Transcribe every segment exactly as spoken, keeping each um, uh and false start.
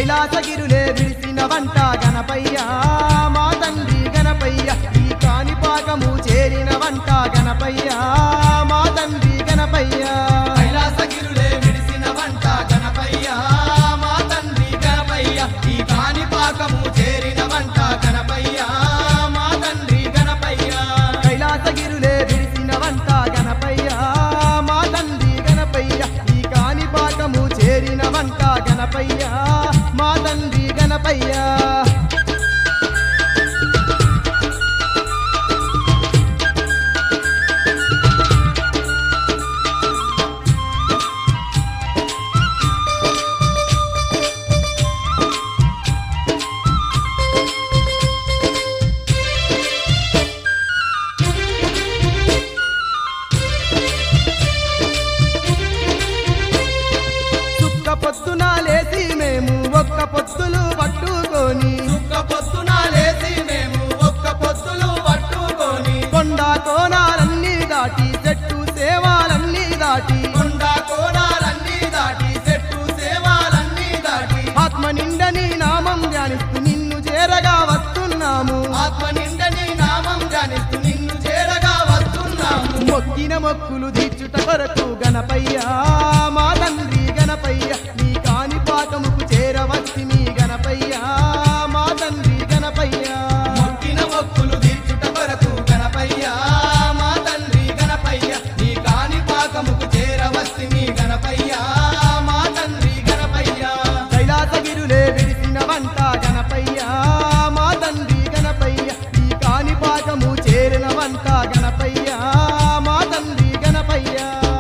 కైలాసగిరులే విడిసిన వంట గణపయ్య మా తండ్రి గణపయ్య ఈ కాణిపాకము చేరిన వంట గణపయ్య మా తండ్రి గణపయ్య కైలాసగిరులే విడిసిన వంట గణపయ్య మా తండ్రి గణపయ్య ఈ కాణిపాకము చేరిన వంట గణపయ్య మా తండ్రి గణపయ్య కైలాసగిరులే విడిసిన వంట గణపయ్య మా తండ్రి గణపయ్య ఈ కాణిపాకము చేరిన వంట గణపయ్య మా తండ్రి గణపయ్య పొద్దున లేసి మేము ఒక్క పొత్తులు పట్టుకొని ఒక్క పొద్దున లేసి మేము ఒక్క పొద్దులు పట్టుకొని కొండ కోణాలన్నీ దాటి చెట్టు సేవాలన్నీ దాటి కొండ కోణాలన్నీ దాటి చెట్టు సేవాలన్నీ దాటి ఆత్మ నిండని నామం ధ్యానిస్తూ నిన్ను చేరగా వస్తున్నాము ఆత్మ నిండని నామం ధ్యానిస్తూ నిన్ను చేరగా వస్తున్నాము మొక్కిన మొక్కులు తీర్చుట కొరకు గణపయ్య మా తండ్రి గణపయ్య నీ కాణిపాకముకు చేరవచ్చి మీ గణపయ్య మా తండ్రి గణపయ్య మొక్కిన మొక్కులు తీర్చుట కొరకు గణపయ్య మా తండ్రి గణపయ్య నీ కాణిపాకముకు చేరవస్తి మీ గణపయ్య మా తండ్రి గణపయ్య కైలాసగిరులే విడిసిన వంట గణపయ్య మా తండ్రి గణపయ్య ఈ కాణిపాకము చేరిన వంట గణపయ్య మా తండ్రి గణపయ్య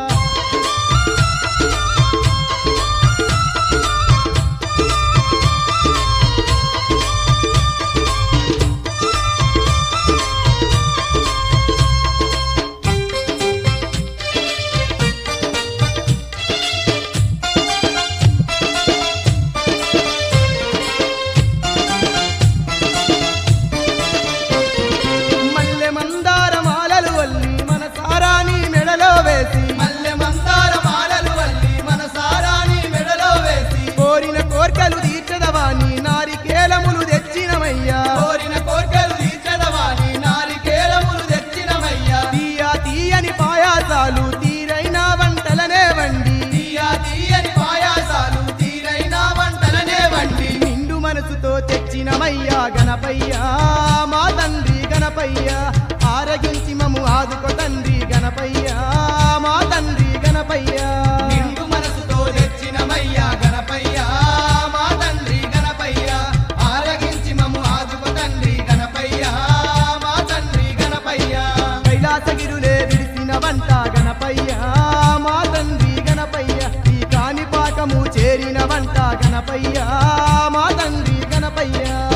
మల్లె మందార మాలలు వల్లి మన సారాని మెడలో వేసి మల్లె మందార మాలలు వల్లి మన సారాని మెడలో వేసి కోరిన కోర్కెలు తీర్చదవాని నారికేలములు తెచ్చినమయ్యా కోరిన కోర్కెలు తీర్చదవాని నారికేలములు తెచ్చినమయ్యా తీయ తీయని పాయాసాలు తీరైన వంటలనే వండి తీయా తీయని పాయాసాలు తీరైన వంటలనే వండి నిండు మనసుతో తెచ్చినమయ్యా గణపయ్య మా తండ్రి గణపయ్య ఆరగించి మము ఆదుకో తండ్రి గణపయ్య మా తండ్రి గణపయ్య నిండు మనసుతో తెచ్చినమయ్యా గణపయ్య మా తండ్రి గణపయ్య ఆరగించి మము ఆదుకో తండ్రి గణపయ్య మా తండ్రి గణపయ్య కైలాసగిరులే విడిసిన వంట గణపయ్య మా తండ్రి గణపయ్య ఈ కాణిపాకము చేరిన వంట గణపయ్య మా తండ్రి గణపయ్య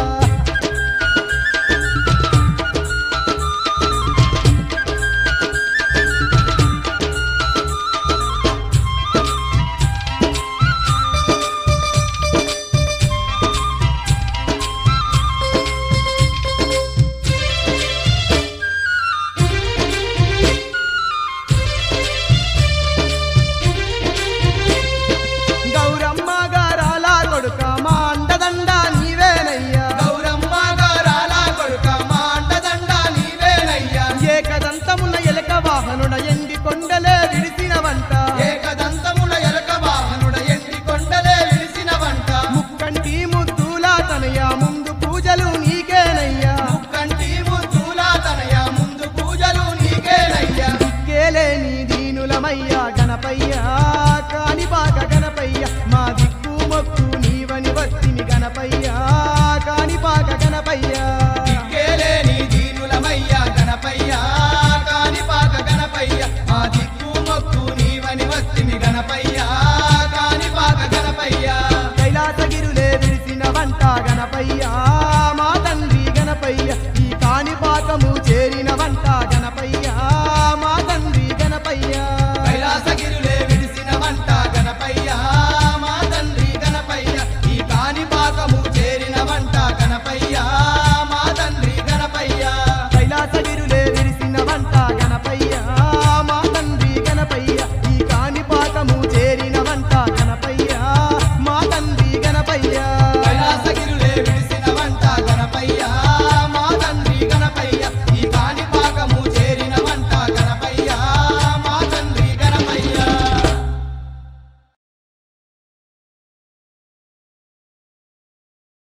గౌరమ్మ గారాల కొడుక మా అండదండ నీవేనయ్యా గౌరమ్మ గారాల కొడుక మా అండదండ నీవేనయ్యా ఏకదంతమున్న ఎలక వాహనుడ ఎండి కొండలే విడిసిన వంట ఏకదంతముల ఎలక వాహనుడ ఎండి కొండలే విలిసిన వంట ముక్కంటి ముద్దులా తనయ ముందు పూజలు నీకేనయ్యా ముక్కంటి ముద్దులా తనయ ముందు పూజలు నీకేనయ్యా దిక్కేలేని దీనులమయ్యా గణపయ్య కాణిపాక గణపయ్య మా దిక్కు మొక్కు నీవని వత్తిని గణపయ్య కాణిపాక గణపయ్య దిక్కేలేని దీనులమయ్యా గణపయ్య కాణిపాక గణపయ్య మా దిక్కు మొక్కు నీవని వస్తిని గణపయ్య కాణిపాక గణపయ్య కైలాసగిరులే విడిసిన వంట గణపయ్య